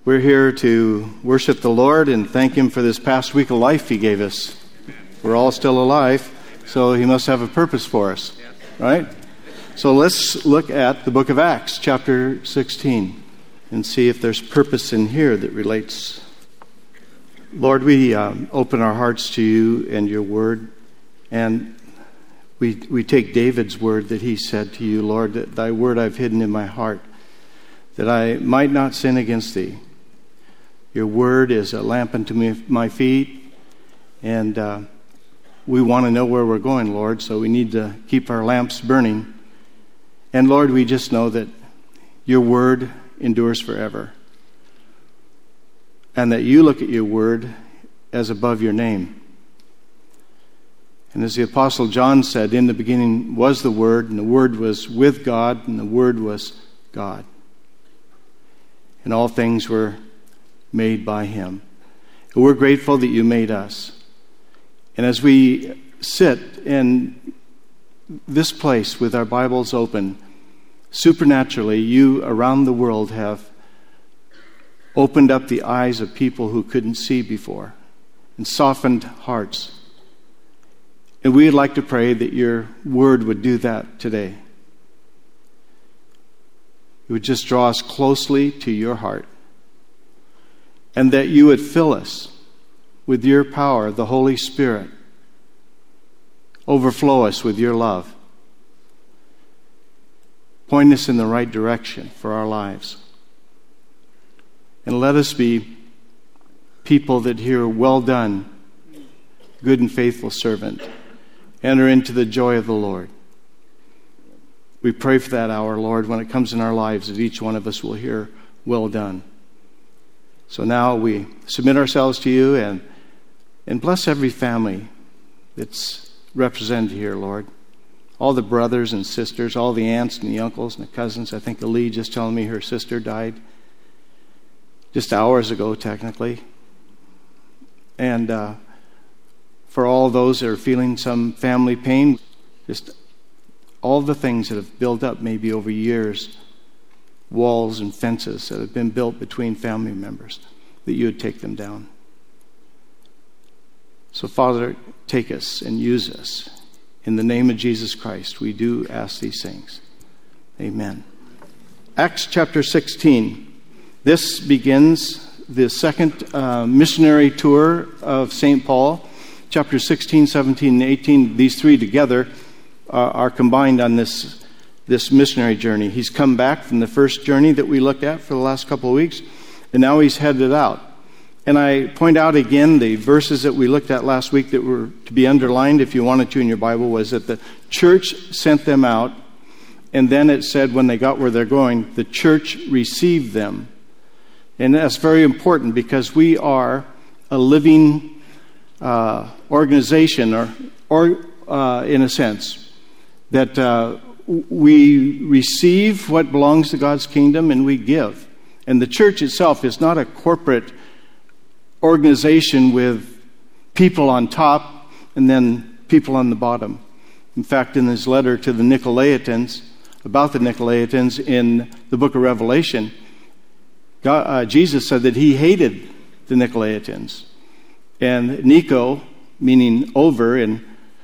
We're here to worship the Lord and thank Him for this past week of life He gave us. We're all still alive, so He must have a purpose for us, right? So let's look at the book of Acts, chapter 16, and see if there's purpose in here that relates. Lord, we open our hearts to You and Your word, and we take David's word that he said to You, Lord, that Thy word I've hidden in my heart, that I might not sin against Thee. Your word is a lamp unto my feet, and we want to know where we're going, Lord, so we need to keep our lamps burning. And Lord, we just know that Your word endures forever, and that You look at Your word as above Your name. And as the Apostle John said, in the beginning was the Word, and the Word was with God, and the Word was God. And all things were made by Him. And we're grateful that You made us. And as we sit in this place with our Bibles open, supernaturally, You around the world have opened up the eyes of people who couldn't see before and softened hearts. And we'd like to pray that Your word would do that today. It would just draw us closely to Your heart. And that You would fill us with Your power, the Holy Spirit. Overflow us with Your love. Point us in the right direction for our lives. And let us be people that hear, well done, good and faithful servant. Enter into the joy of the Lord. We pray for that hour, Lord, when it comes in our lives, that each one of us will hear, well done. So now we submit ourselves to You and bless every family that's represented here, Lord. All the brothers and sisters, all the aunts and the uncles and the cousins. I think Ali just telling me her sister died just hours ago, technically. And for all those that are feeling some family pain, just all the things that have built up maybe over years, walls and fences that have been built between family members, that You would take them down. So, Father, take us and use us. In the name of Jesus Christ, we do ask these things. Amen. Acts chapter 16. This begins the second missionary tour of St. Paul. Chapters 16, 17, and 18, these three together are combined on this missionary journey. He's come back from the first journey that we looked at for the last couple of weeks, and now he's headed out. And I point out again the verses that we looked at last week that were to be underlined, if you wanted to in your Bible, was that the church sent them out, and then it said when they got where they're going, the church received them. And that's very important because we are a living organization, or in a sense, that we receive what belongs to God's kingdom and we give. And the church itself is not a corporate organization with people on top and then people on the bottom. In fact, in his letter to the Nicolaitans, about the Nicolaitans in the book of Revelation, Jesus said that He hated the Nicolaitans. And Nico, meaning over, and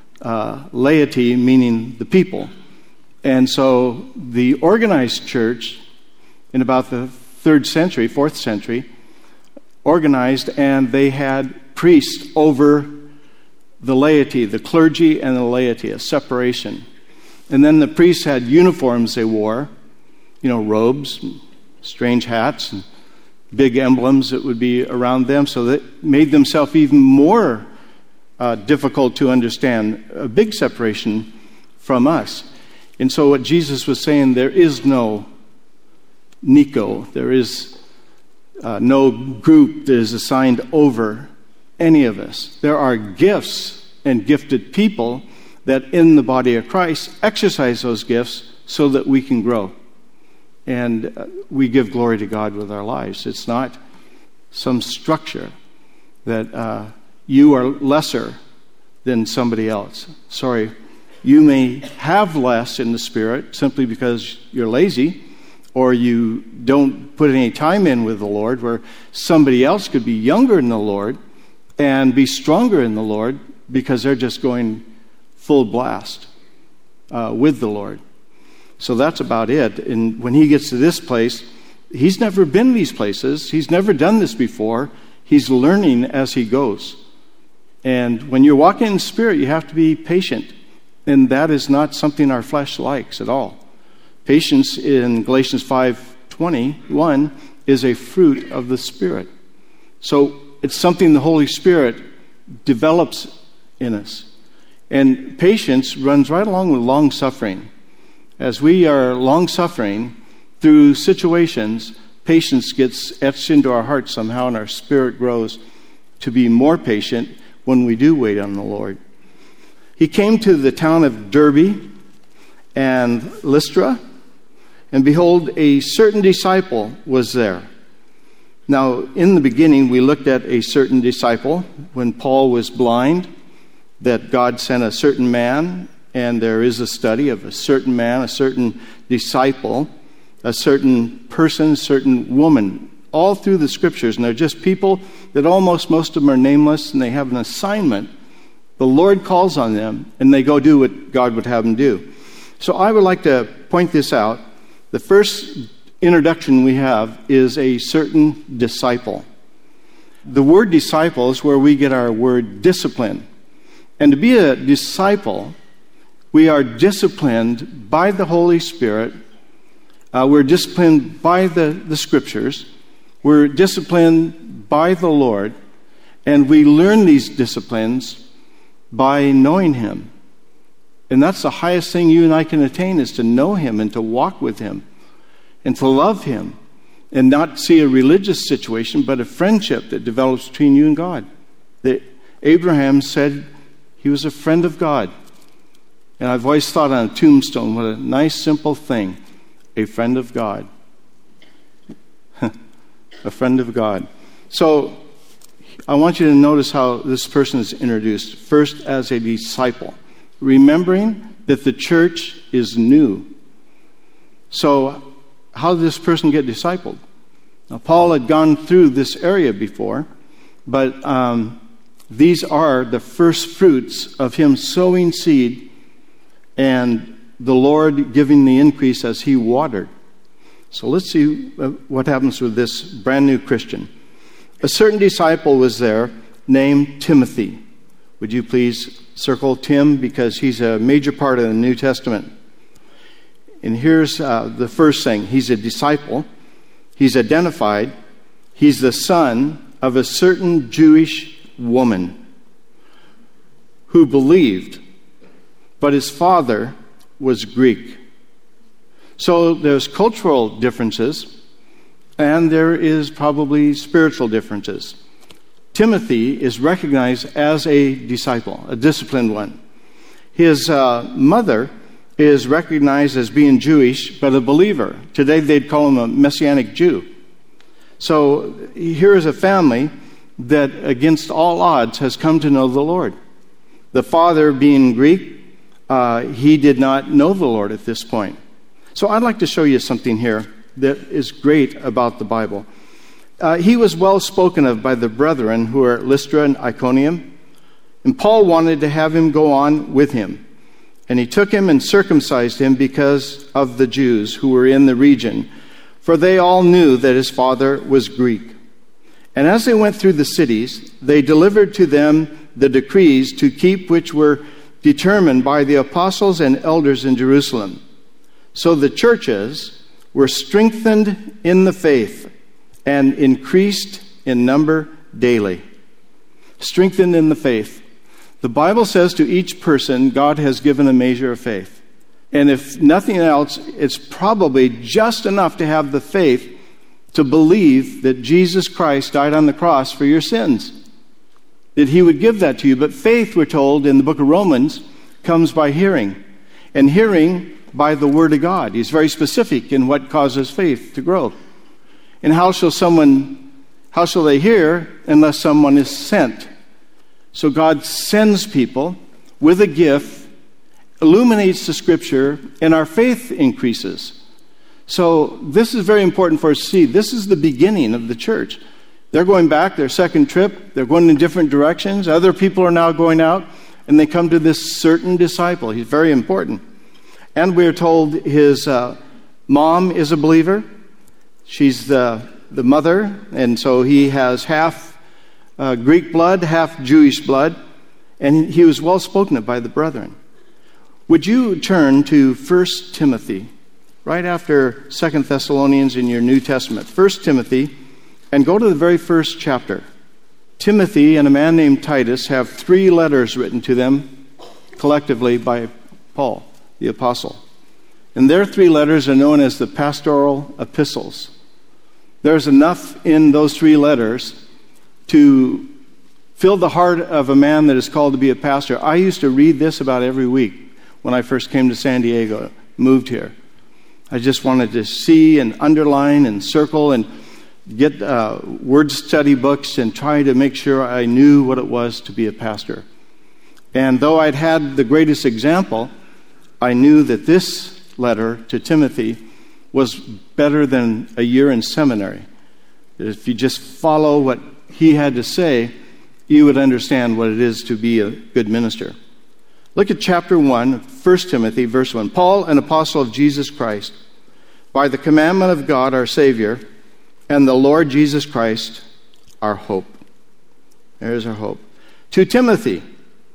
laity, meaning the people. And so the organized church in about the 3rd century, 4th century, organized, and they had priests over the laity, the clergy and the laity, a separation. And then the priests had uniforms they wore, robes, strange hats, and big emblems that would be around them, so that made themselves even more difficult to understand, a big separation from us. And so what Jesus was saying, there is no Nico, there is no group that is assigned over any of us. There are gifts and gifted people that in the body of Christ exercise those gifts so that we can grow. And we give glory to God with our lives. It's not some structure that you are lesser than somebody else. Sorry, you may have less in the Spirit simply because you're lazy, or you don't put any time in with the Lord, where somebody else could be younger in the Lord and be stronger in the Lord because they're just going full blast with the Lord. So that's about it. And when he gets to this place, he's never been these places. He's never done this before. He's learning as he goes. And when you're walking in spirit, you have to be patient. And that is not something our flesh likes at all. Patience in Galatians 5:21 is a fruit of the Spirit. So it's something the Holy Spirit develops in us. And patience runs right along with long-suffering. As we are long-suffering through situations, patience gets etched into our hearts somehow, and our spirit grows to be more patient when we do wait on the Lord. He came to the town of Derbe and Lystra, and behold, a certain disciple was there. Now, in the beginning, we looked at a certain disciple when Paul was blind, that God sent a certain man, and there is a study of a certain man, a certain disciple, a certain person, a certain woman, all through the Scriptures. And they're just people that most of them are nameless, and they have an assignment. The Lord calls on them, and they go do what God would have them do. So I would like to point this out. The first introduction we have is a certain disciple. The word disciple is where we get our word discipline. And to be a disciple, we are disciplined by the Holy Spirit. We're disciplined by the Scriptures. We're disciplined by the Lord. And we learn these disciplines by knowing Him. And that's the highest thing you and I can attain, is to know Him and to walk with Him and to love Him and not see a religious situation, but a friendship that develops between you and God. Abraham said he was a friend of God. And I've always thought on a tombstone, what a nice, simple thing, a friend of God. A friend of God. So I want you to notice how this person is introduced. First, as a disciple, remembering that the church is new. So how did this person get discipled? Now, Paul had gone through this area before, but these are the first fruits of him sowing seed and the Lord giving the increase as he watered. So let's see what happens with this brand new Christian. A certain disciple was there named Timothy. Would you please circle Tim, because he's a major part of the New Testament. And here's the first thing. He's a disciple. He's identified. He's the son of a certain Jewish woman who believed, but his father was Greek. So there's cultural differences, and there is probably spiritual differences. Timothy is recognized as a disciple, a disciplined one. His mother is recognized as being Jewish, but a believer. Today they'd call him a Messianic Jew. So here is a family that, against all odds, has come to know the Lord. The father, being Greek, he did not know the Lord at this point. So I'd like to show you something here that is great about the Bible. He was well spoken of by the brethren who are at Lystra and Iconium, and Paul wanted to have him go on with him. And he took him and circumcised him because of the Jews who were in the region, for they all knew that his father was Greek. And as they went through the cities, they delivered to them the decrees to keep, which were determined by the apostles and elders in Jerusalem. So the churches were strengthened in the faith and increased in number daily. Strengthened in the faith. The Bible says to each person, God has given a measure of faith. And if nothing else, it's probably just enough to have the faith to believe that Jesus Christ died on the cross for your sins. That he would give that to you. But faith, we're told in the book of Romans, comes by hearing. And hearing by the word of God. He's very specific in what causes faith to grow. And how shall they hear unless someone is sent? So God sends people with a gift, illuminates the Scripture, and our faith increases. So this is very important for us to see. This is the beginning of the church. They're going back, their second trip. They're going in different directions. Other people are now going out, and they come to this certain disciple. He's very important. And we are told his mom is a believer. She's the mother, and so he has half Greek blood, half Jewish blood, and he was well spoken of by the brethren. Would you turn to 1 Timothy, right after 2 Thessalonians in your New Testament? 1 Timothy, and go to the very first chapter. Timothy and a man named Titus have 3 letters written to them collectively by Paul, the apostle. And their 3 letters are known as the pastoral epistles. There's enough in those 3 letters to fill the heart of a man that is called to be a pastor. I used to read this about every week when I first came to San Diego, moved here. I just wanted to see and underline and circle and get word study books and try to make sure I knew what it was to be a pastor. And though I'd had the greatest example, I knew that this letter to Timothy was better than a year in seminary. If you just follow what he had to say, you would understand what it is to be a good minister. Look at chapter 1, 1 Timothy, verse 1. Paul, an apostle of Jesus Christ, by the commandment of God our Savior, and the Lord Jesus Christ, our hope. There's our hope. To Timothy,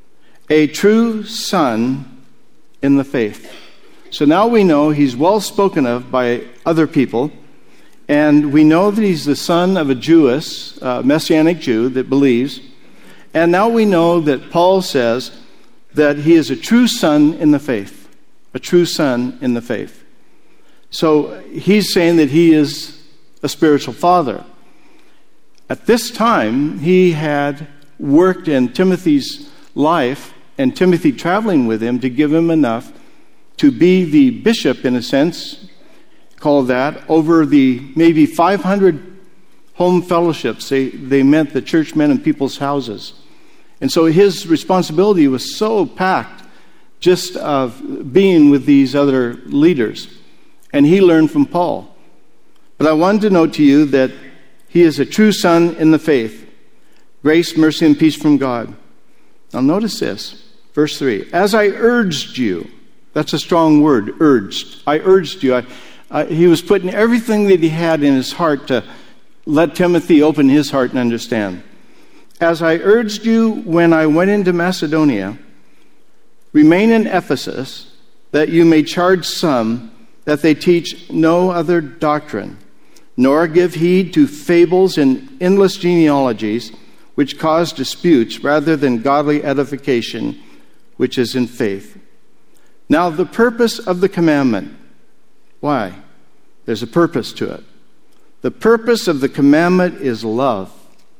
a true son in the faith. So now we know he's well spoken of by other people, and we know that he's the son of a Jewish, Messianic Jew that believes, and now we know that Paul says that he is a true son in the faith, a true son in the faith. So he's saying that he is a spiritual father. At this time, he had worked in Timothy's life and Timothy traveling with him to give him enough to be the bishop, in a sense, called that, over the maybe 500 home fellowships. They meant the churchmen in people's houses. And so his responsibility was so packed just of being with these other leaders. And he learned from Paul. But I wanted to note to you that he is a true son in the faith. Grace, mercy, and peace from God. Now notice this, verse 3. As I urged you, that's a strong word, urged. I urged you. He was putting everything that he had in his heart to let Timothy open his heart and understand. As I urged you when I went into Macedonia, remain in Ephesus, that you may charge some that they teach no other doctrine, nor give heed to fables and endless genealogies, which cause disputes rather than godly edification, which is in faith. Now the purpose of the commandment. Why? There's a purpose to it. The purpose of the commandment is love.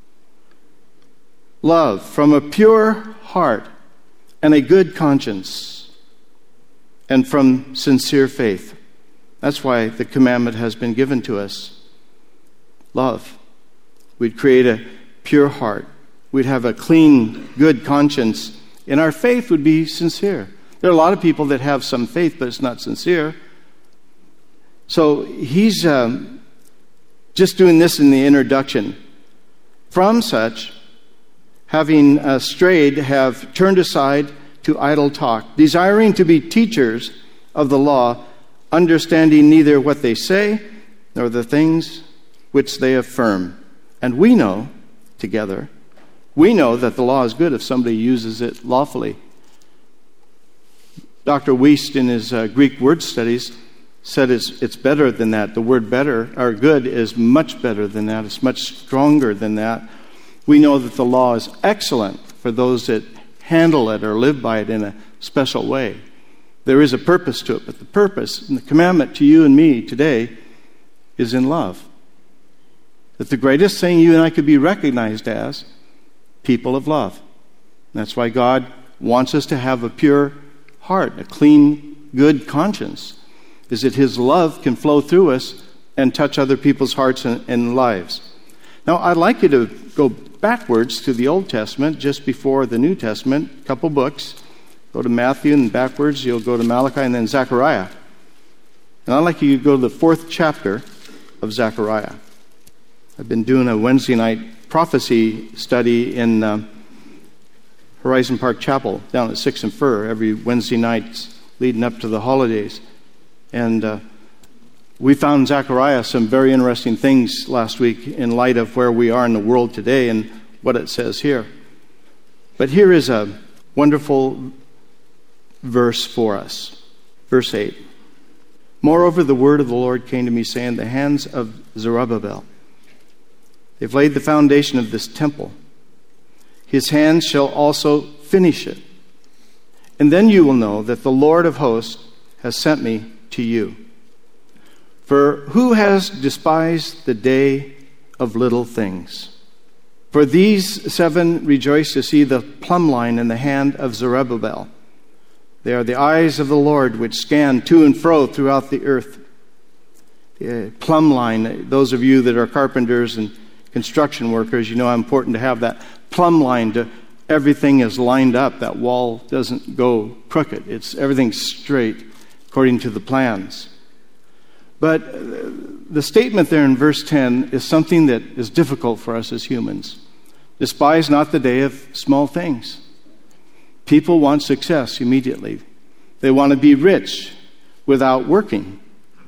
Love from a pure heart and a good conscience, and from sincere faith. That's why the commandment has been given to us. Love. We'd create a pure heart. We'd have a clean, good conscience. And our faith would be sincere. There are a lot of people that have some faith, but it's not sincere. So he's just doing this in the introduction. From such, having strayed, have turned aside to idle talk, desiring to be teachers of the law, understanding neither what they say nor the things which they affirm. And we know, together, we know that the law is good if somebody uses it lawfully. Dr. Wiest, in his Greek word studies, said it's better than that. The word better, or good, is much better than that. It's much stronger than that. We know that the law is excellent for those that handle it or live by it in a special way. There is a purpose to it, but the purpose and the commandment to you and me today is in love. That the greatest thing you and I could be recognized as people of love. And that's why God wants us to have a pure heart, a clean, good conscience, is that His love can flow through us and touch other people's hearts and lives. Now, I'd like you to go backwards to the Old Testament, just before the New Testament, a couple books. Go to Matthew, and backwards you'll go to Malachi and then Zechariah. And I'd like you to go to the 4th chapter of Zechariah. I've been doing a Wednesday night prophecy study in Horizon Park Chapel down at 6th and Fir every Wednesday night leading up to the holidays. And we found in Zechariah some very interesting things last week in light of where we are in the world today and what it says here. But here is a wonderful verse for us. Verse 8. Moreover, the word of the Lord came to me, saying, the hands of Zerubbabel, they've laid the foundation of this temple. His hands shall also finish it. And then you will know that the Lord of hosts has sent me to you. For who has despised the day of little things? For these 7 rejoice to see the plumb line in the hand of Zerubbabel. They are the eyes of the Lord which scan to and fro throughout the earth. The plumb line, those of you that are carpenters and construction workers, you know how important to have that plumb line to everything is lined up. That wall doesn't go crooked. Everything's straight according to the plans. But the statement there in verse 10 is something that is difficult for us as humans. Despise not the day of small things. People want success immediately. They want to be rich without working.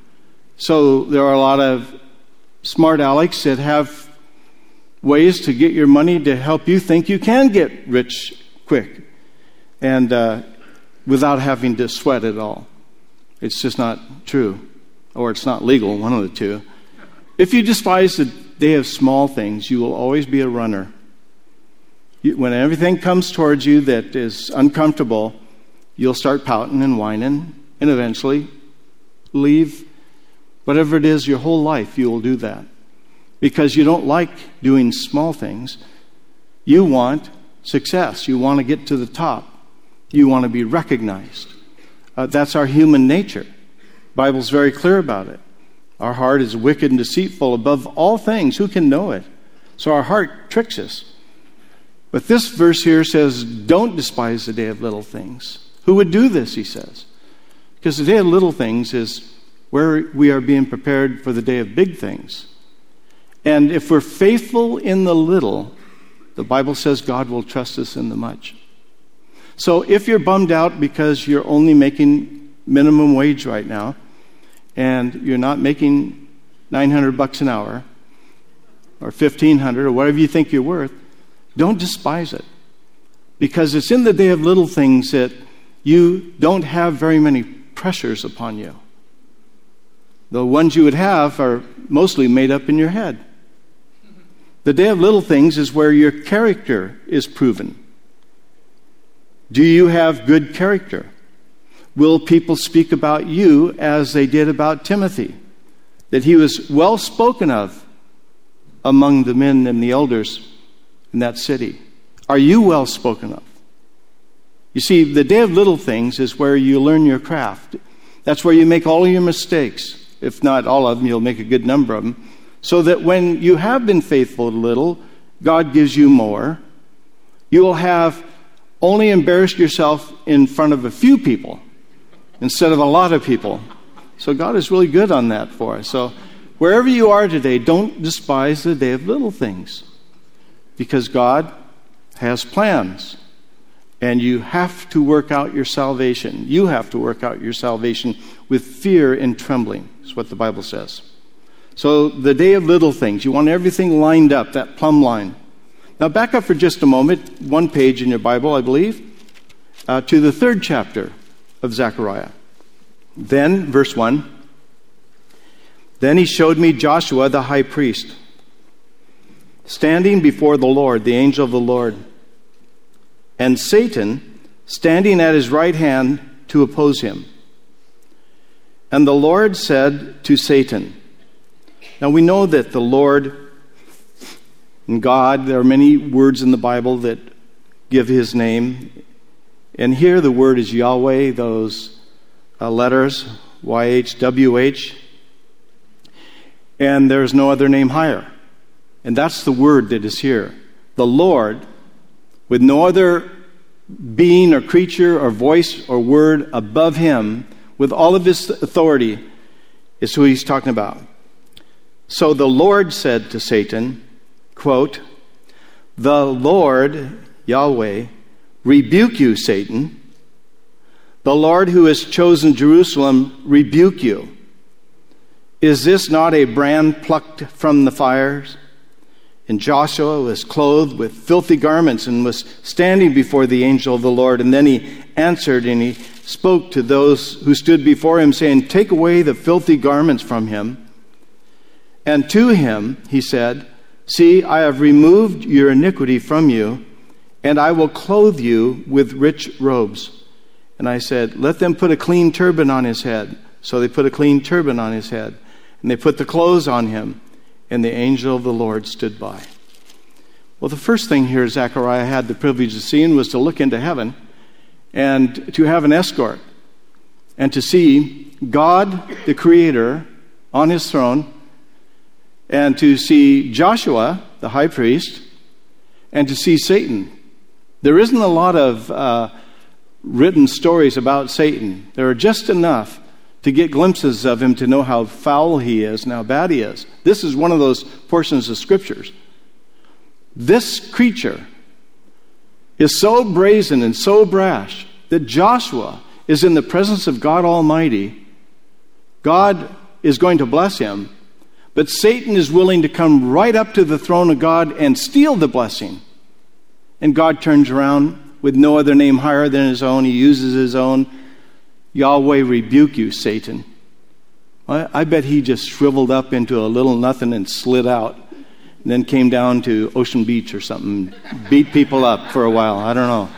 So there are a lot of smart alecks that have ways to get your money to help you think you can get rich quick and without having to sweat at all. It's just not true. Or it's not legal, one of the two. If you despise the day of small things, you will always be a runner. When everything comes towards you that is uncomfortable, you'll start pouting and whining, and eventually leave whatever it is your whole life, you will do that. Because you don't like doing small things. You want success. You want to get to the top. You want to be recognized. That's our human nature. The Bible's very clear about it. Our heart is wicked and deceitful above all things. Who can know it? So our heart tricks us. But this verse here says, don't despise the day of little things. Who would do this, he says? Because the day of little things is where we are being prepared for the day of big things. And if we're faithful in the little, the Bible says God will trust us in the much. So if you're bummed out because you're only making minimum wage right now, and you're not making $900 an hour, or $1,500, or whatever you think you're worth, don't despise it. Because it's in the day of little things that you don't have very many pressures upon you. The ones you would have are mostly made up in your head. The day of little things is where your character is proven. Do you have good character? Will people speak about you as they did about Timothy? That he was well spoken of among the men and the elders in that city. Are you well spoken of? You see, the day of little things is where you learn your craft. That's where you make all of your mistakes. If not all of them, you'll make a good number of them. So that when you have been faithful a little, God gives you more. You will have only embarrassed yourself in front of a few people instead of a lot of people. So God is really good on that for us. So wherever you are today, don't despise the day of little things. Because God has plans. And you have to work out your salvation. You have to work out your salvation with fear and trembling, is what the Bible says. So the day of little things, you want everything lined up, that plumb line. Now back up for just a moment, one page in your Bible, I believe, to the 3rd chapter of Zechariah. Then, verse 1, then he showed me Joshua the high priest, standing before the Lord, the angel of the Lord, and Satan standing at his right hand to oppose him. And the Lord said to Satan, now we know that the Lord and God, there are many words in the Bible that give his name. And here the word is Yahweh, those letters, YHWH. And there's no other name higher. And that's the word that is here. The Lord, with no other being or creature or voice or word above him, with all of his authority, is who he's talking about. So the Lord said to Satan, quote, "The Lord, Yahweh, rebuke you, Satan. The Lord who has chosen Jerusalem rebuke you. Is this not a brand plucked from the fires?" And Joshua was clothed with filthy garments and was standing before the angel of the Lord. And then he answered and he spoke to those who stood before him, saying, "Take away the filthy garments from him." And to him he said, "See, I have removed your iniquity from you, and I will clothe you with rich robes." And I said, "Let them put a clean turban on his head." So they put a clean turban on his head, and they put the clothes on him, and the angel of the Lord stood by. Well, the first thing here Zechariah had the privilege of seeing was to look into heaven and to have an escort and to see God, the Creator, on his throne, and to see Joshua, the high priest, and to see Satan. There isn't a lot of written stories about Satan. There are just enough to get glimpses of him to know how foul he is and how bad he is. This is one of those portions of scriptures. This creature is so brazen and so brash that Joshua is in the presence of God Almighty. God is going to bless him, but Satan is willing to come right up to the throne of God and steal the blessing. And God turns around with no other name higher than his own. He uses his own. "Yahweh rebuke you, Satan." I bet he just shriveled up into a little nothing and slid out, and then came down to Ocean Beach or something, beat people up for a while. I don't know.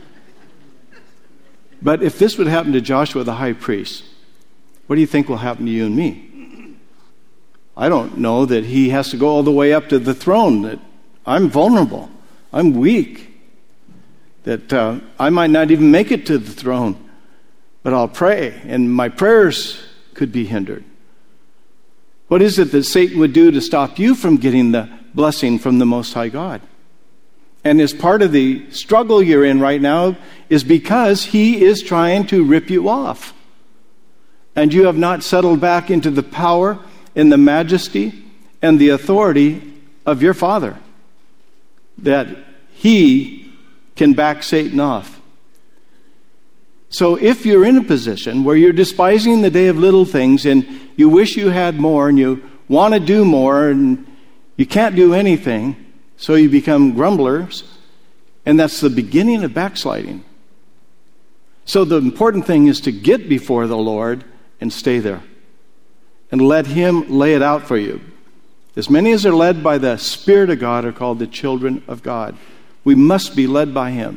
But if this would happen to Joshua the high priest, what do you think will happen to you and me? I don't know that he has to go all the way up to the throne. That I'm vulnerable. I'm weak. That I might not even make it to the throne. But I'll pray, and my prayers could be hindered. What is it that Satan would do to stop you from getting the blessing from the Most High God? And as part of the struggle you're in right now is because he is trying to rip you off. And you have not settled back into the power and the majesty and the authority of your Father. That he can back Satan off. So if you're in a position where you're despising the day of little things and you wish you had more and you want to do more and you can't do anything, so you become grumblers, and that's the beginning of backsliding. So the important thing is to get before the Lord and stay there and let him lay it out for you. As many as are led by the Spirit of God are called the children of God. We must be led by him.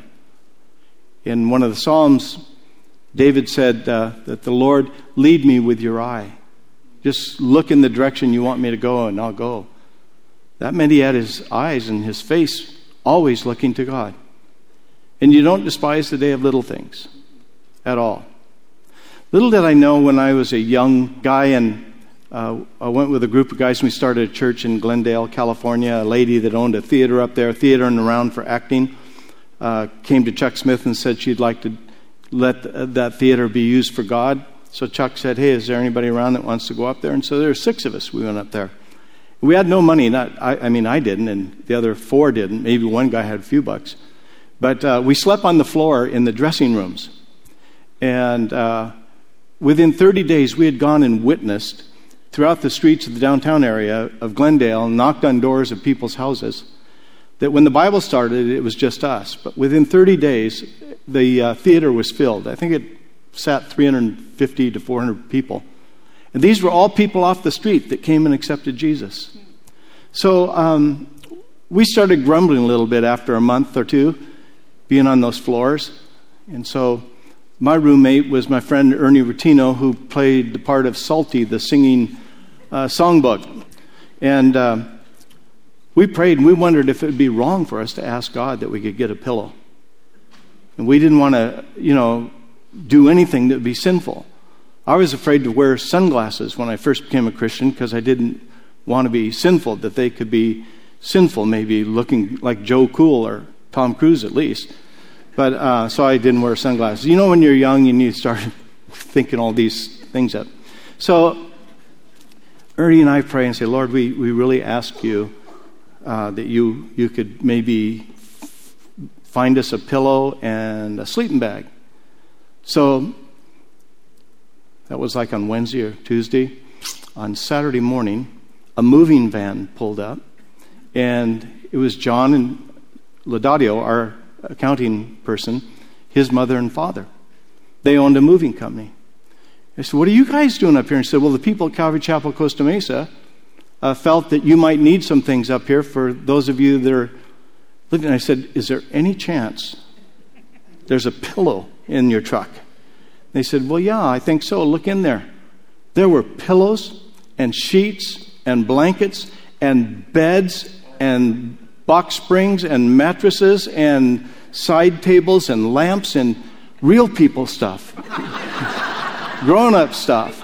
In one of the Psalms, David said that the Lord lead me with your eye. Just look in the direction you want me to go and I'll go. That meant he had his eyes and his face always looking to God. And you don't despise the day of little things at all. Little did I know when I was a young guy and I went with a group of guys and we started a church in Glendale, California. A lady that owned a theater up there, theater and around for acting, came to Chuck Smith and said she'd like to let that theater be used for God. So Chuck said, "Hey, is there anybody around that wants to go up there?" And so there were 6 of us. We went up there. We had no money. I didn't, and the other 4 didn't. Maybe one guy had a few bucks. But we slept on the floor in the dressing rooms. And within 30 days, we had gone and witnessed throughout the streets of the downtown area of Glendale and knocked on doors of people's houses. That when the Bible started, it was just us. But within 30 days, the theater was filled. I think it sat 350 to 400 people. And these were all people off the street that came and accepted Jesus. So we started grumbling a little bit after a month or two being on those floors. And so my roommate was my friend Ernie Rutino, who played the part of Salty, the singing songbook. And we prayed and we wondered if it would be wrong for us to ask God that we could get a pillow. And we didn't want to, do anything that would be sinful. I was afraid to wear sunglasses when I first became a Christian because I didn't want to be sinful, that they could be sinful, maybe looking like Joe Cool or Tom Cruise at least. But so I didn't wear sunglasses. When you're young and you start thinking all these things up. So Ernie and I pray and say, Lord, we really ask you that you could maybe find us a pillow and a sleeping bag. So that was like on Wednesday or Tuesday. On Saturday morning, a moving van pulled up, and it was John and Laudadio, our accounting person, his mother and father. They owned a moving company. I said, what are you guys doing up here? And he said, well, the people at Calvary Chapel Costa Mesa felt that you might need some things up here for those of you that are living. And I said, is there any chance there's a pillow in your truck? They said, well, yeah, I think so. Look in there. There were pillows and sheets and blankets and beds and box springs and mattresses and side tables and lamps and real people stuff. Grown-up stuff.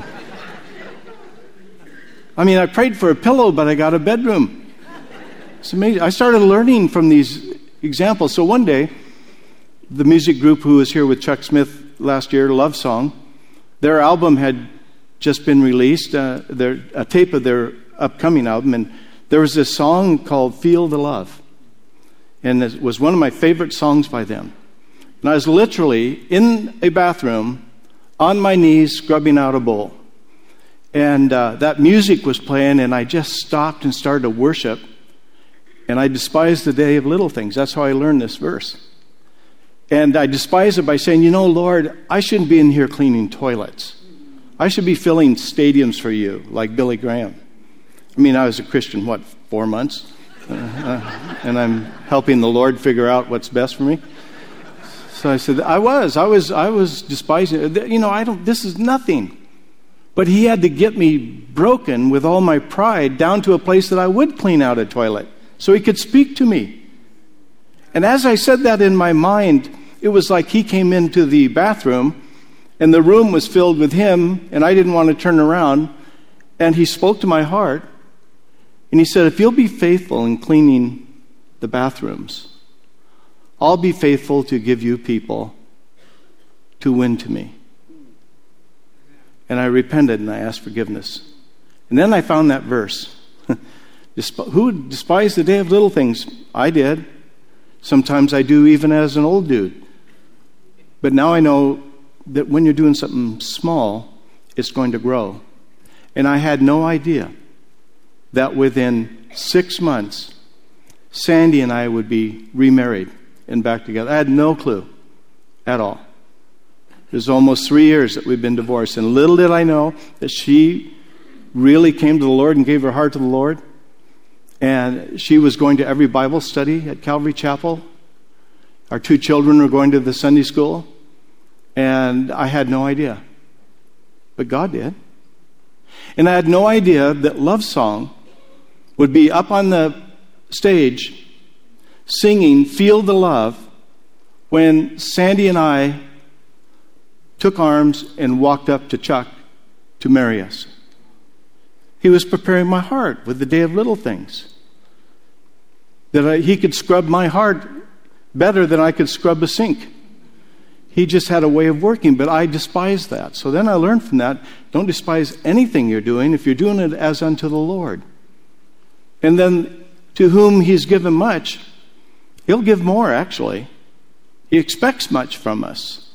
I mean, I prayed for a pillow, but I got a bedroom. It's amazing. I started learning from these examples. So one day, the music group who was here with Chuck Smith last year, Love Song, their album had just been released, a tape of their upcoming album, and there was this song called Feel the Love. And it was one of my favorite songs by them. And I was literally in a bathroom on my knees scrubbing out a bowl. And that music was playing, and I just stopped and started to worship. And I despise the day of little things. That's how I learned this verse. And I despise it by saying, you know, Lord, I shouldn't be in here cleaning toilets. I should be filling stadiums for you, like Billy Graham. I mean, I was a Christian, 4 months? And I'm helping the Lord figure out what's best for me. So I said, I was despising it. You know, this is nothing. But he had to get me broken with all my pride down to a place that I would clean out a toilet so he could speak to me. And as I said that in my mind, it was like he came into the bathroom and the room was filled with him, and I didn't want to turn around. And he spoke to my heart, and he said, if you'll be faithful in cleaning the bathrooms, I'll be faithful to give you people to win to me. And I repented and I asked forgiveness. And then I found that verse. Who would despise the day of little things? I did. Sometimes I do, even as an old dude. But now I know that when you're doing something small, it's going to grow. And I had no idea that within 6 months, Sandy and I would be remarried and back together. I had no clue at all. It was almost 3 years that we've been divorced, and little did I know that she really came to the Lord and gave her heart to the Lord. And she was going to every Bible study at Calvary Chapel. Our 2 children were going to the Sunday school, and I had no idea. But God did. And I had no idea that Love Song would be up on the stage singing Feel the Love when Sandy and I took arms and walked up to Chuck to marry us. He was preparing my heart with the day of little things. That he could scrub my heart better than I could scrub a sink. He just had a way of working, but I despised that. So then I learned from that, don't despise anything you're doing if you're doing it as unto the Lord. And then to whom he's given much, he'll give more, actually. He expects much from us.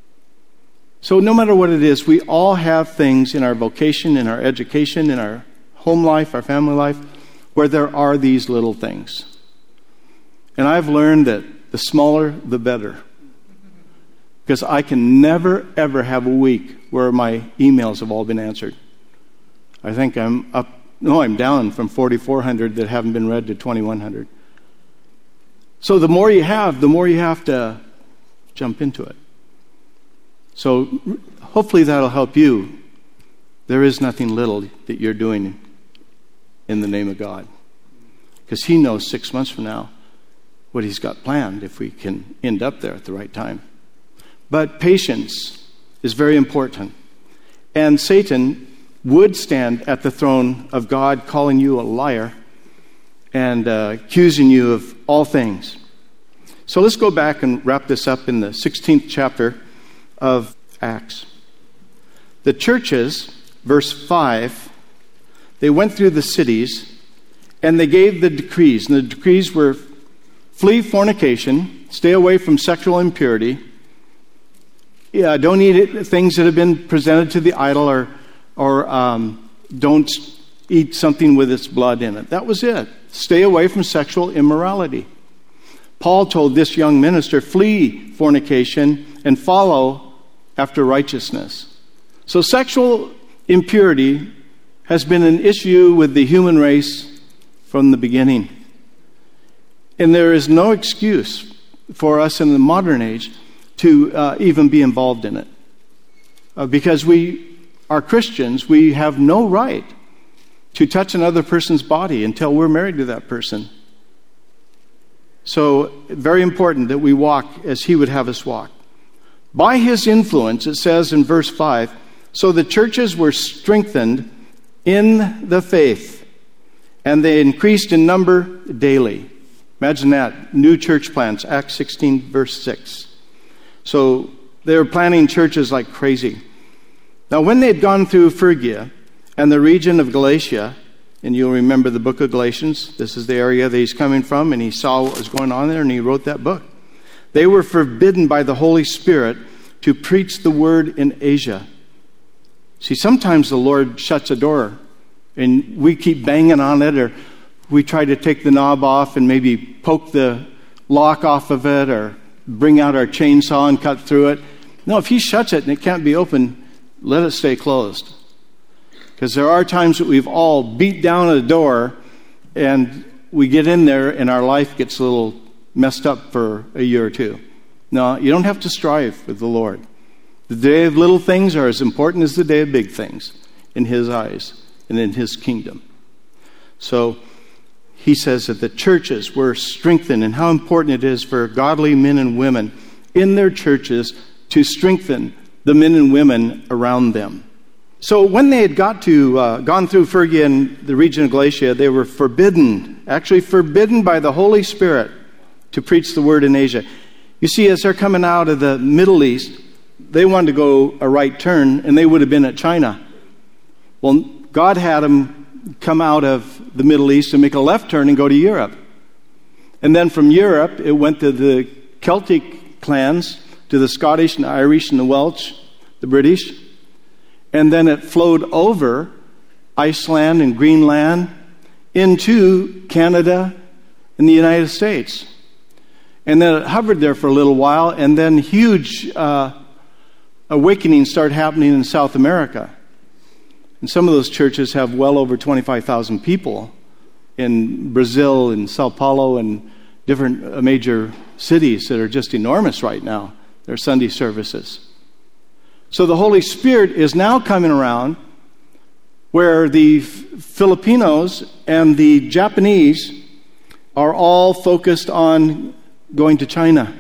So no matter what it is, we all have things in our vocation, in our education, in our home life, our family life, where there are these little things. And I've learned that the smaller, the better. Because I can never, ever have a week where my emails have all been answered. I think I'm down from 4,400 that haven't been read to 2,100. So the more you have to jump into it. So hopefully that'll help you. There is nothing little that you're doing in the name of God. Because he knows 6 months from now what he's got planned if we can end up there at the right time. But patience is very important. And Satan would stand at the throne of God calling you a liar and accusing you of all things. So let's go back and wrap this up in the 16th chapter of Acts. The churches, verse 5, they went through the cities and they gave the decrees. And the decrees were flee fornication, stay away from sexual impurity, don't eat things that have been presented to the idol, or don't eat something with its blood in it. That was it. Stay away from sexual immorality. Paul told this young minister, flee fornication and follow after righteousness. So sexual impurity has been an issue with the human race from the beginning. And there is no excuse for us in the modern age to even be involved in it. Because we are Christians, we have no right to touch another person's body until we're married to that person. So, very important that we walk as he would have us walk. By his influence, it says in verse 5, so the churches were strengthened in the faith, and they increased in number daily. Imagine that. New church plants, Acts 16, verse 6. So, they were planting churches like crazy. Now, when they had gone through Phrygia and the region of Galatia, and you'll remember the book of Galatians, this is the area that he's coming from, and he saw what was going on there, and he wrote that book. They were forbidden by the Holy Spirit to preach the word in Asia. See, sometimes the Lord shuts a door, and we keep banging on it, or we try to take the knob off and maybe poke the lock off of it, or bring out our chainsaw and cut through it. No, if he shuts it and it can't be opened, let it stay closed. Because there are times that we've all beat down a door and we get in there and our life gets a little messed up for a year or two. No, you don't have to strive with the Lord. The day of little things are as important as the day of big things in his eyes and in his kingdom. So he says that the churches were strengthened, and how important it is for godly men and women in their churches to strengthen the men and women around them. So when they had gone through Phrygia and the region of Galatia, they were forbidden by the Holy Spirit to preach the word in Asia. You see, as they're coming out of the Middle East, they wanted to go a right turn, and they would have been at China. Well, God had them come out of the Middle East and make a left turn and go to Europe. And then from Europe, it went to the Celtic clans, to the Scottish and the Irish and the Welsh, the British. And then it flowed over Iceland and Greenland into Canada and the United States. And then it hovered there for a little while, and then huge awakenings started happening in South America. And some of those churches have well over 25,000 people in Brazil and Sao Paulo and different major cities that are just enormous right now. Their Sunday services. So the Holy Spirit is now coming around where the Filipinos and the Japanese are all focused on going to China.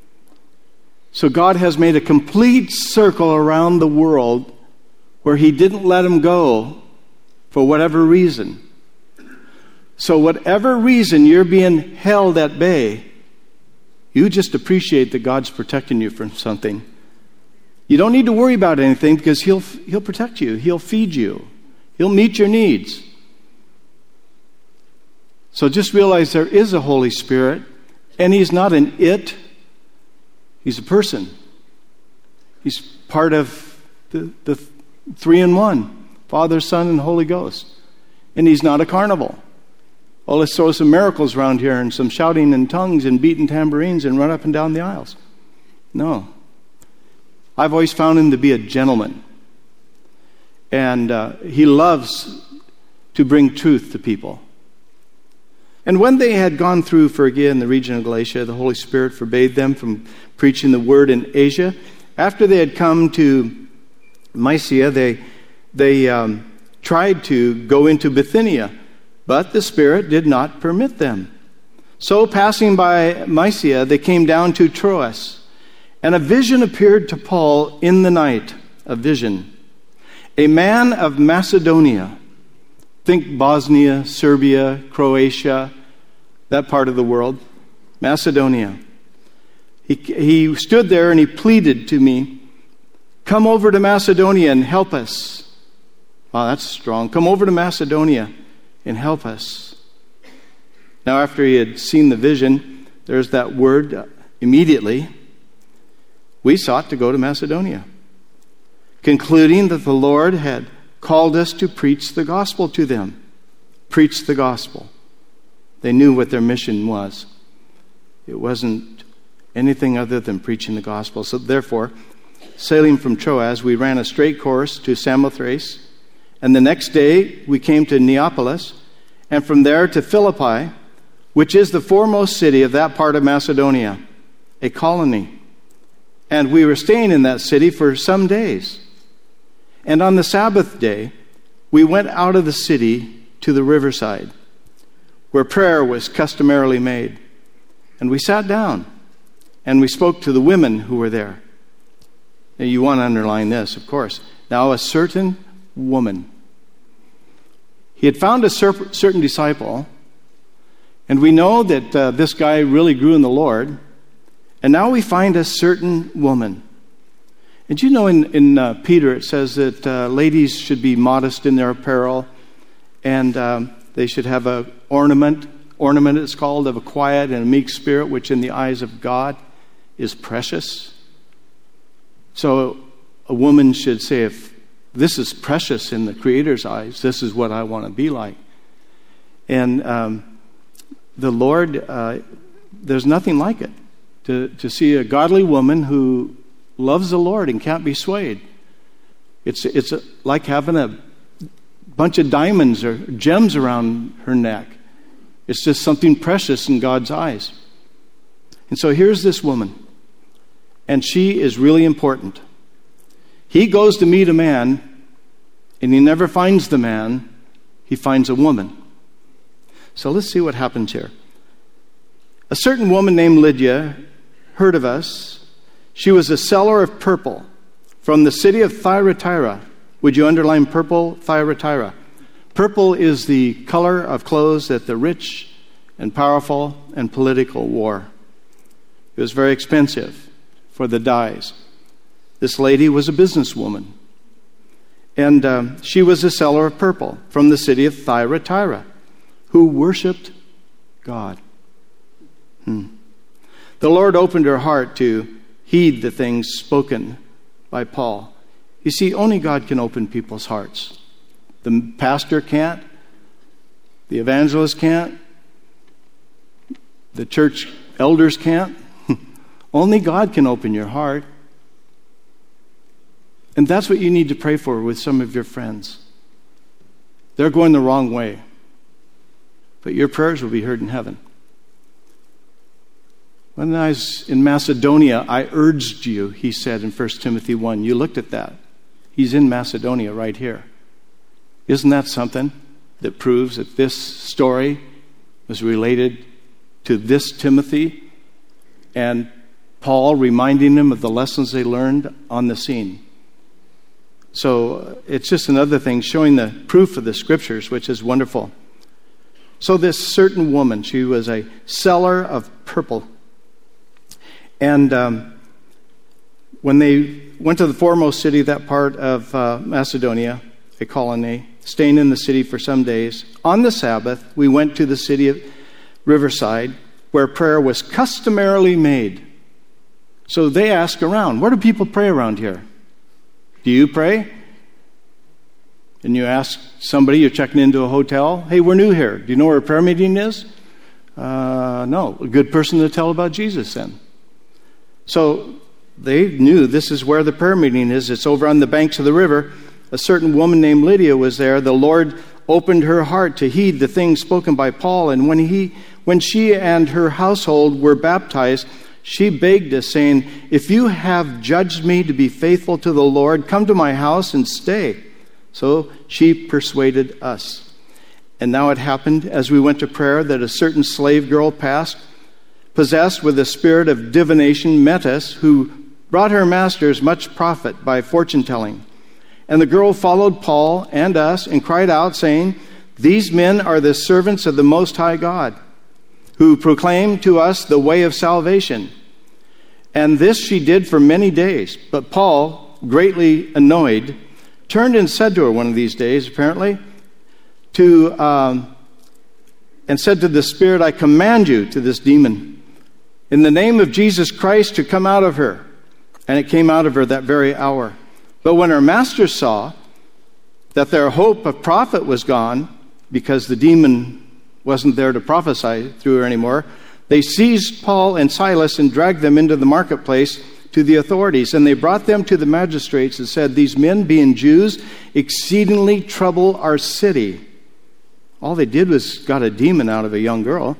So God has made a complete circle around the world where he didn't let them go for whatever reason. So whatever reason you're being held at bay, you just appreciate that God's protecting you from something. You don't need to worry about anything because he'll protect you. He'll feed you. He'll meet your needs. So just realize there is a Holy Spirit, and he's not an it. He's a person. He's part of the three in one, Father, Son, and Holy Ghost. And he's not a carnival. Oh, let's throw some miracles around here and some shouting in tongues and beating tambourines and run up and down the aisles. No. I've always found him to be a gentleman. And he loves to bring truth to people. And when they had gone through Phrygia in the region of Galatia, the Holy Spirit forbade them from preaching the word in Asia. After they had come to Mysia, they tried to go into Bithynia, but the Spirit did not permit them. So passing by Mysia, they came down to Troas, and a vision appeared to Paul in the night, a vision. A man of Macedonia, think Bosnia, Serbia, Croatia, that part of the world, Macedonia. He stood there and he pleaded to me, "Come over to Macedonia and help us." Wow, that's strong. Come over to Macedonia and help us. Now, after he had seen the vision, there's that word, immediately, we sought to go to Macedonia, concluding that the Lord had called us to preach the gospel to them. Preach the gospel. They knew what their mission was. It wasn't anything other than preaching the gospel. So therefore, sailing from Troas, we ran a straight course to Samothrace, and the next day we came to Neapolis, and from there to Philippi, which is the foremost city of that part of Macedonia, a colony. And we were staying in that city for some days. And on the Sabbath day, we went out of the city to the riverside, where prayer was customarily made. And we sat down, and we spoke to the women who were there. Now, you want to underline this, of course. Now, a certain woman. He had found a certain disciple, and we know that this guy really grew in the Lord. And now we find a certain woman. And you know, in Peter it says that ladies should be modest in their apparel, and they should have a ornament it's called, of a quiet and a meek spirit, which in the eyes of God is precious. So a woman should say, if this is precious in the Creator's eyes, this is what I want to be like. And the Lord, there's nothing like it. To see a godly woman who loves the Lord and can't be swayed. It's like having a bunch of diamonds or gems around her neck. It's just something precious in God's eyes. And so here's this woman, and she is really important. He goes to meet a man, and he never finds the man, he finds a woman. So let's see what happens here. A certain woman named Lydia heard of us. She was a seller of purple from the city of Thyatira. Would you underline purple, Thyatira? Purple is the color of clothes that the rich and powerful and political wore. It was very expensive for the dyes. This lady was a businesswoman, and she was a seller of purple from the city of Thyatira, who worshipped God. The Lord opened her heart to heed the things spoken by Paul. You see, only God can open people's hearts. The pastor can't. The evangelist can't. The church elders can't. Only God can open your heart. And that's what you need to pray for with some of your friends. They're going the wrong way. But your prayers will be heard in heaven. When I was in Macedonia, I urged you, he said in 1 Timothy 1. You looked at that. He's in Macedonia right here. Isn't that something that proves that this story was related to this Timothy and Paul reminding him of the lessons they learned on the scene? So it's just another thing showing the proof of the scriptures, which is wonderful. So this certain woman, she was a seller of purple. And when they went to the foremost city, that part of Macedonia, a colony, staying in the city for some days, on the Sabbath, we went to the city of Riverside, where prayer was customarily made. So they asked around, where do people pray around here? Do you pray? And you ask somebody, you're checking into a hotel, hey, we're new here. Do you know where a prayer meeting is? No. A good person to tell about Jesus then. So they knew this is where the prayer meeting is. It's over on the banks of the river. A certain woman named Lydia was there. The Lord opened her heart to heed the things spoken by Paul. And when she and her household were baptized, she begged us, saying, if you have judged me to be faithful to the Lord, come to my house and stay. So she persuaded us. And now it happened, as we went to prayer, that a certain slave girl passed, possessed with the spirit of divination, met us, who brought her masters much profit by fortune-telling. And the girl followed Paul and us and cried out, saying, these men are the servants of the Most High God, who proclaim to us the way of salvation. And this she did for many days. But Paul, greatly annoyed, turned and said to her one of these days, apparently, and said to the spirit, I command you, to this demon, in the name of Jesus Christ, to come out of her. And it came out of her that very hour. But when her master saw that their hope of profit was gone, because the demon wasn't there to prophesy through her anymore, they seized Paul and Silas and dragged them into the marketplace to the authorities. And they brought them to the magistrates and said, these men, being Jews, exceedingly trouble our city. All they did was got a demon out of a young girl.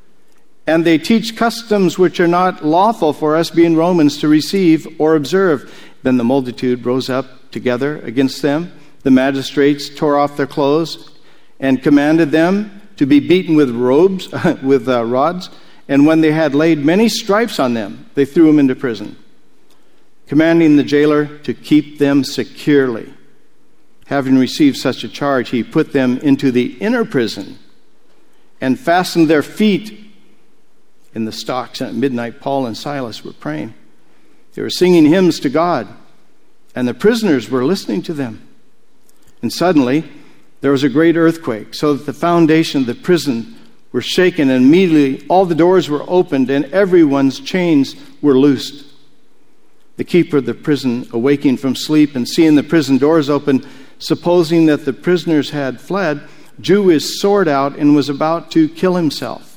And they teach customs which are not lawful for us, being Romans, to receive or observe. Then the multitude rose up together against them. The magistrates tore off their clothes and commanded them to be beaten with rods. And when they had laid many stripes on them, they threw them into prison, commanding the jailer to keep them securely. Having received such a charge, he put them into the inner prison and fastened their feet in the stocks. And at midnight, Paul and Silas were praying. They were singing hymns to God, and the prisoners were listening to them. And suddenly, there was a great earthquake, so that the foundation of the prison were shaken, and immediately all the doors were opened, and everyone's chains were loosed. The keeper of the prison, awaking from sleep and seeing the prison doors open, supposing that the prisoners had fled, drew his sword out and was about to kill himself.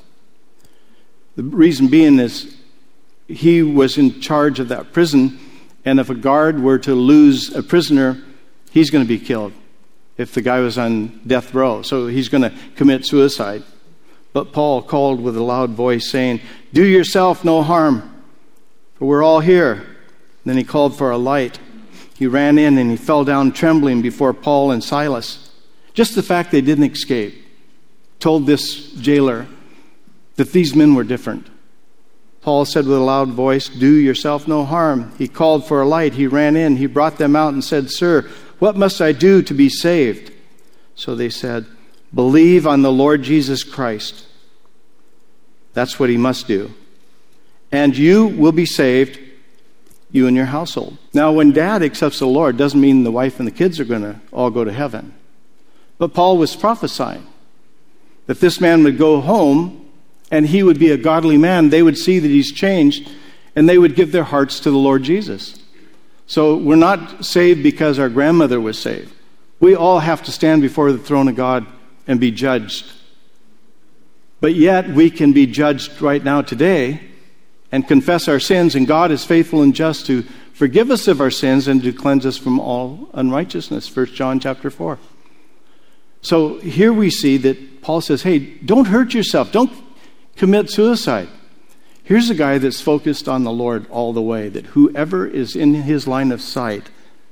The reason being is he was in charge of that prison, and if a guard were to lose a prisoner, he's going to be killed if the guy was on death row. So he's going to commit suicide. But Paul called with a loud voice, saying, do yourself no harm, for we're all here. Then he called for a light. He ran in and he fell down trembling before Paul and Silas. Just the fact they didn't escape told this jailer that these men were different. Paul said with a loud voice, do yourself no harm. He called for a light. He ran in. He brought them out and said, sir, what must I do to be saved? So they said, believe on the Lord Jesus Christ. That's what he must do. And you will be saved, you and your household. Now, when dad accepts the Lord, doesn't mean the wife and the kids are going to all go to heaven. But Paul was prophesying that this man would go home and he would be a godly man. They would see that he's changed and they would give their hearts to the Lord Jesus. So we're not saved because our grandmother was saved. We all have to stand before the throne of God and be judged. But yet we can be judged right now today and confess our sins, and God is faithful and just to forgive us of our sins and to cleanse us from all unrighteousness. 1 John chapter 4. So here we see that Paul says, hey, don't hurt yourself. Don't commit suicide. Here's a guy that's focused on the Lord all the way, that whoever is in his line of sight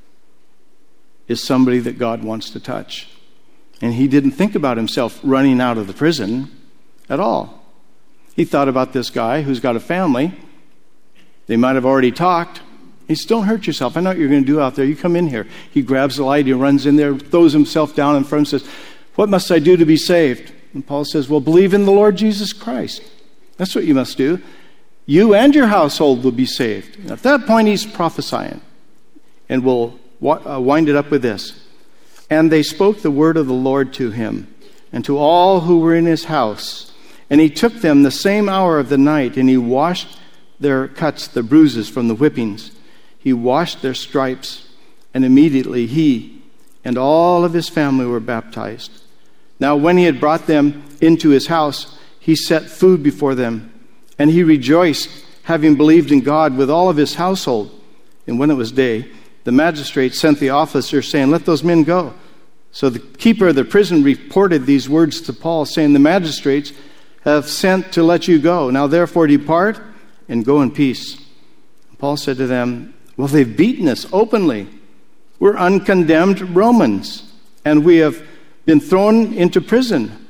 is somebody that God wants to touch. And he didn't think about himself running out of the prison at all. He thought about this guy who's got a family. They might have already talked. He said, don't hurt yourself. I know what you're going to do out there. You come in here. He grabs the light. He runs in there, throws himself down in front and says, what must I do to be saved? And Paul says, well, believe in the Lord Jesus Christ. That's what you must do. You and your household will be saved. And at that point, he's prophesying. And we'll wind it up with this. And they spoke the word of the Lord to him and to all who were in his house. And he took them the same hour of the night, and he washed their cuts, the bruises from the whippings. He washed their stripes, and immediately he and all of his family were baptized. Now when he had brought them into his house, he set food before them, and he rejoiced, having believed in God with all of his household. And when it was day, the magistrate sent the officer, saying, let those men go. So the keeper of the prison reported these words to Paul, saying, the magistrates have sent to let you go. Now therefore depart and go in peace. Paul said to them, well, they've beaten us openly. We're uncondemned Romans, and we have been thrown into prison.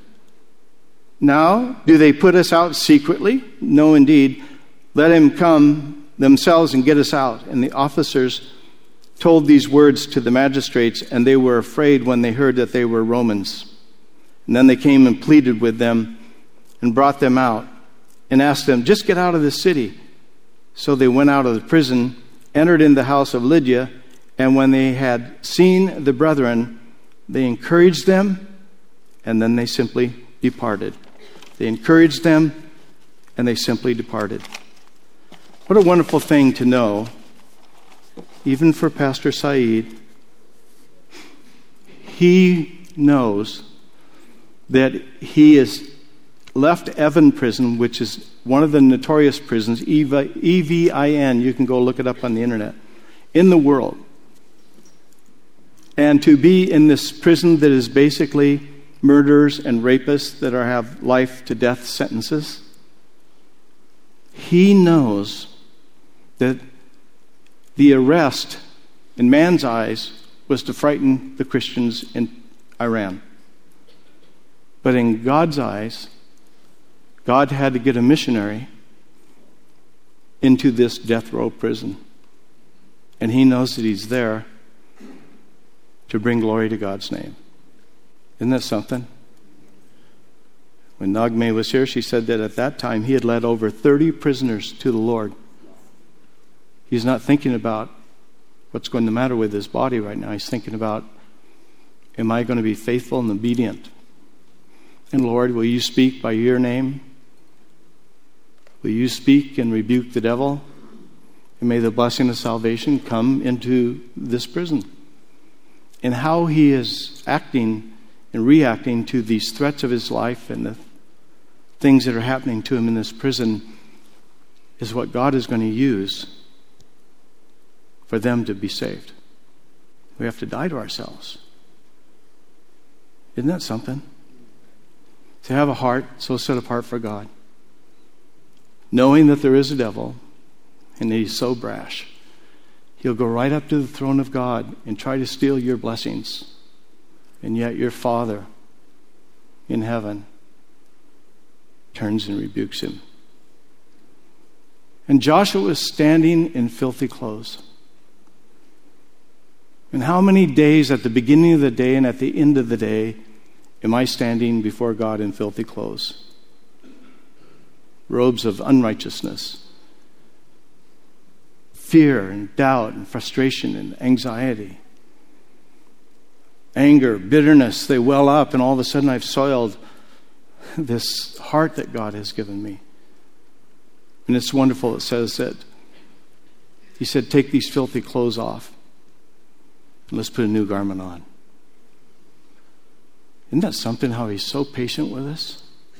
Now, do they put us out secretly? No, indeed. Let him come themselves and get us out. And the officers told these words to the magistrates, and they were afraid when they heard that they were Romans. And then they came and pleaded with them and brought them out and asked them, just get out of the city. So they went out of the prison, entered in the house of Lydia, And when they had seen the brethren, they encouraged them, and then they simply departed. They encouraged them, and they simply departed. What a wonderful thing to know, even for Pastor Saeed. He knows that he has left Evin Prison, which is one of the notorious prisons, EVIN, you can go look it up on the internet, in the world. And to be in this prison that is basically murderers and rapists that have life to death sentences, he knows that the arrest, in man's eyes, was to frighten the Christians in Iran. But in God's eyes, God had to get a missionary into this death row prison. And he knows that he's there to bring glory to God's name. Isn't that something? When Nagme was here, she said that at that time he had led over 30 prisoners to the Lord. He's not thinking about what's going to matter with his body right now. He's thinking about, am I going to be faithful and obedient? And Lord, will you speak by your name? Will you speak and rebuke the devil? And may the blessing of salvation come into this prison. And how he is acting and reacting to these threats of his life and the things that are happening to him in this prison is what God is going to use for them to be saved. We have to die to ourselves. Isn't that something? To have a heart so set apart for God, knowing that there is a devil and that he's so brash. He'll go right up to the throne of God and try to steal your blessings. And yet your Father in heaven turns and rebukes him. And Joshua was standing in filthy clothes. And how many days at the beginning of the day and at the end of the day am I standing before God in filthy clothes? Robes of unrighteousness. Fear and doubt and frustration and anxiety. Anger, bitterness, they well up, and all of a sudden I've soiled this heart that God has given me. And it's wonderful. It says that he said, take these filthy clothes off and let's put a new garment on. Isn't that something, how he's so patient with us?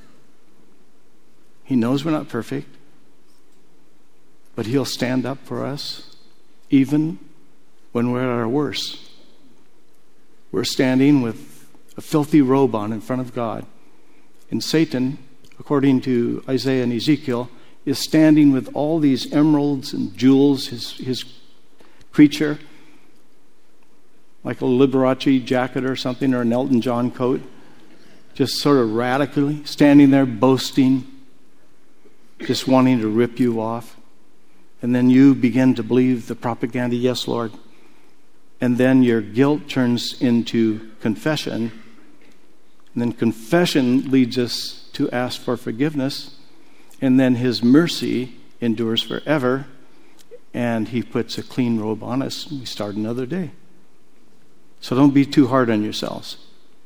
He knows we're not perfect, but he'll stand up for us even when we're at our worst. We're standing with a filthy robe on in front of God. And Satan, according to Isaiah and Ezekiel, is standing with all these emeralds and jewels, his creature, like a Liberace jacket or something, or an Elton John coat, just sort of radically standing there boasting, just wanting to rip you off. And then you begin to believe the propaganda, yes, Lord. And then your guilt turns into confession. And then confession leads us to ask for forgiveness. And then his mercy endures forever. And he puts a clean robe on us, and we start another day. So don't be too hard on yourselves.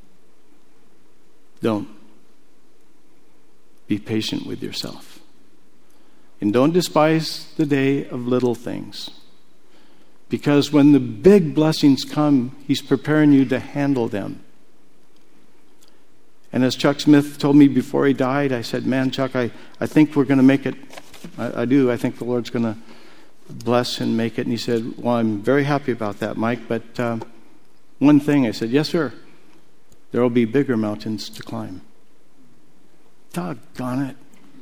Don't. Be patient with yourself. And don't despise the day of little things. Because when the big blessings come, he's preparing you to handle them. And as Chuck Smith told me before he died, I said, man, Chuck, I think we're going to make it. I do. I think the Lord's going to bless and make it. And he said, well, I'm very happy about that, Mike. But one thing, I said, yes, sir. There will be bigger mountains to climb. Doggone it.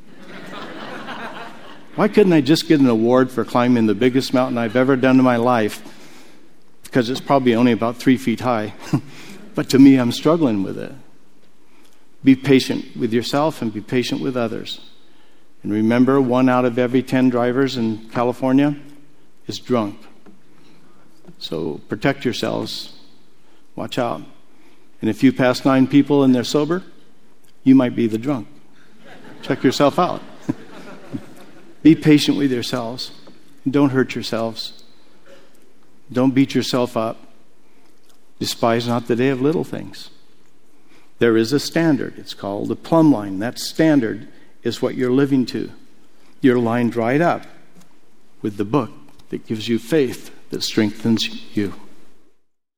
Why couldn't I just get an award for climbing the biggest mountain I've ever done in my life? Because it's probably only about 3 feet high. But to me, I'm struggling with it. Be patient with yourself and be patient with others. And remember, 1 out of every 10 drivers in California is drunk. So protect yourselves. Watch out. And if you pass 9 people and they're sober, you might be the drunk. Check yourself out. Be patient with yourselves. Don't hurt yourselves. Don't beat yourself up. Despise not the day of little things. There is a standard. It's called the plumb line. That standard is what you're living to. You're lined right up with the book that gives you faith, that strengthens you.